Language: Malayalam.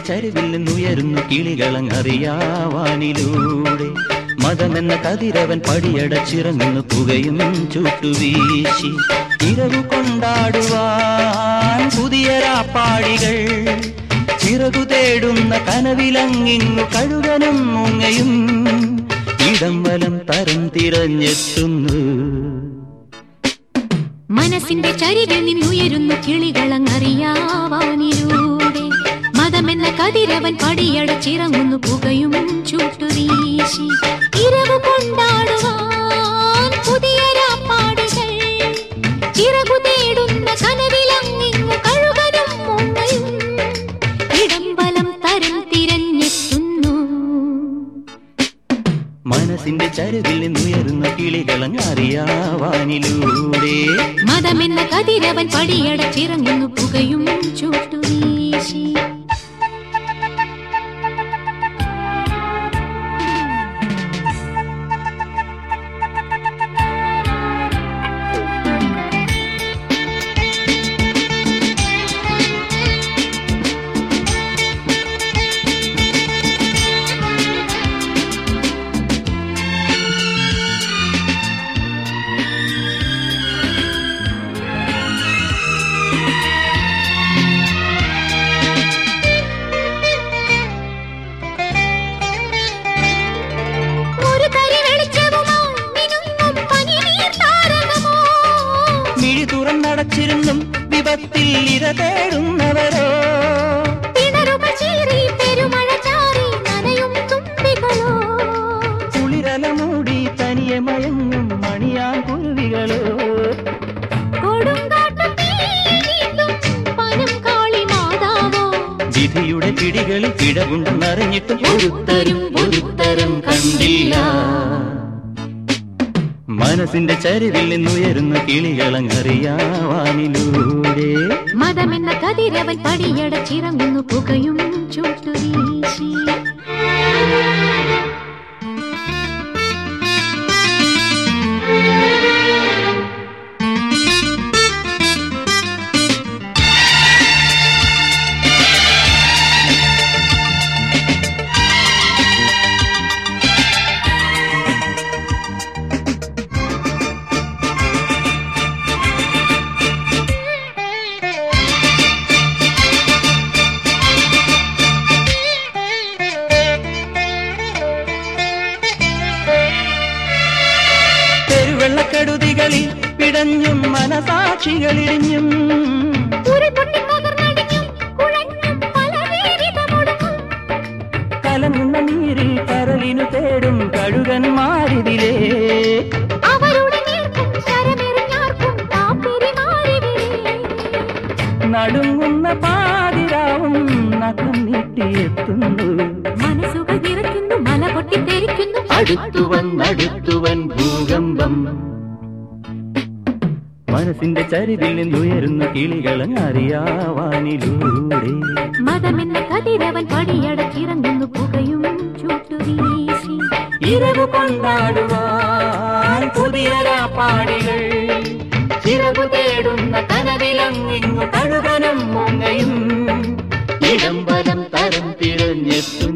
ചരിവിൽ നിന്നുയരുന്നു കിളികളങ്ങറിയാവാനിലൂടെ. മതമെന്ന കതിരവൻ പടിയടച്ചിറങ്ങുന്നു പുകയും ചുട്ടുവീശി. ഇരവു കൊണ്ടാടുവാൻ പുതിയ രാപ്പാടികൾ, ചിറകു തേടുന്ന കനവിലങ്ങിങ്ങു കഴുകനും മുങ്ങയും ഇടം വലം തരം തിരഞ്ഞെത്തുന്നു. മനസ്സിന്റെ ചരിവിൽ നിന്നുയരുന്നു കിളികളങ്ങറിയാവാനിലൂടെ. മതമെന്ന കതിരവൻ പടിയടച്ചിറങ്ങുന്നു പുകയും ചുട്ടുവീശി. ഇരവു കൊണ്ടാടുവാൻ പുതിയ രാപ്പാടികൾ, ചിറകു തേടുന്ന കനവിലങ്ങിങ്ങു കഴുകനും മുങ്ങയും ഇടം വലം തരം തിരഞ്ഞെത്തുന്നു. മനസ്സിന്റെ ചരിവിൽ നിന്നുയരുന്ന കിളികളങ്ങറിയാവാനിലൂടെ. മതമെന്ന കതിരവൻ പടിയടച്ചിറങ്ങുന്നു പുകയും ചുട്ടുവീശി. ിരുന്നും വിപത്തിൽ ഇര തേടുന്നവരോ, കുളിരല മൂടി തനിയെ മയങ്ങും മണിയാൻ കുരുവികളോ, വിധിയുടെ പിടികളിൽ പിഴവുണ്ടെന്നറിഞ്ഞിട്ടും ഒരുത്തരും കണ്ടില്ല. മനസ്സിന്റെ ചരിവിൽ നിന്നുയരുന്ന കിളികളങ്ങറിയാവാനിലൂടെ. മതമെന്ന കതിരവൻ പടിയടച്ചിറങ്ങുന്നു പുകയും ചുട്ടുവീശി. വെള്ളക്കെടുതികളിൽ പിടഞ്ഞും മനസാക്ഷികളിടിഞ്ഞും കലങ്ങുന്ന നീരിൽ കരലിനു തേടും കഴുകന്മാരിതിലേ. നടുങ്ങുന്ന പാതിരാവും നഖം നീട്ടിയെത്തുന്നു. മനസ്സുകൾ നിറയ്ക്കുന്നു, മല പൊട്ടിത്തെറിക്കുന്നു. അടുത്തുവൻ ഭൂകമ്പം. മനസ്സിന്റെ ചരിവിൽ നിന്നുയരുന്നു കിളികളങ്ങറിയാവാനിലൂടെ. മതമെന്ന കതിരവൻ പടിയടച്ചിറങ്ങുന്നു പുകയും ചുട്ടുവീശി. ഇരവു കൊണ്ടാടുവാൻ പുതിയ രാപ്പാടികൾ, ചിറകു തേടുന്ന കനവിലങ്ങിങ്ങു കഴുകനും മുങ്ങയും ഇടം വലം തരം തിരഞ്ഞെത്തുന്നു.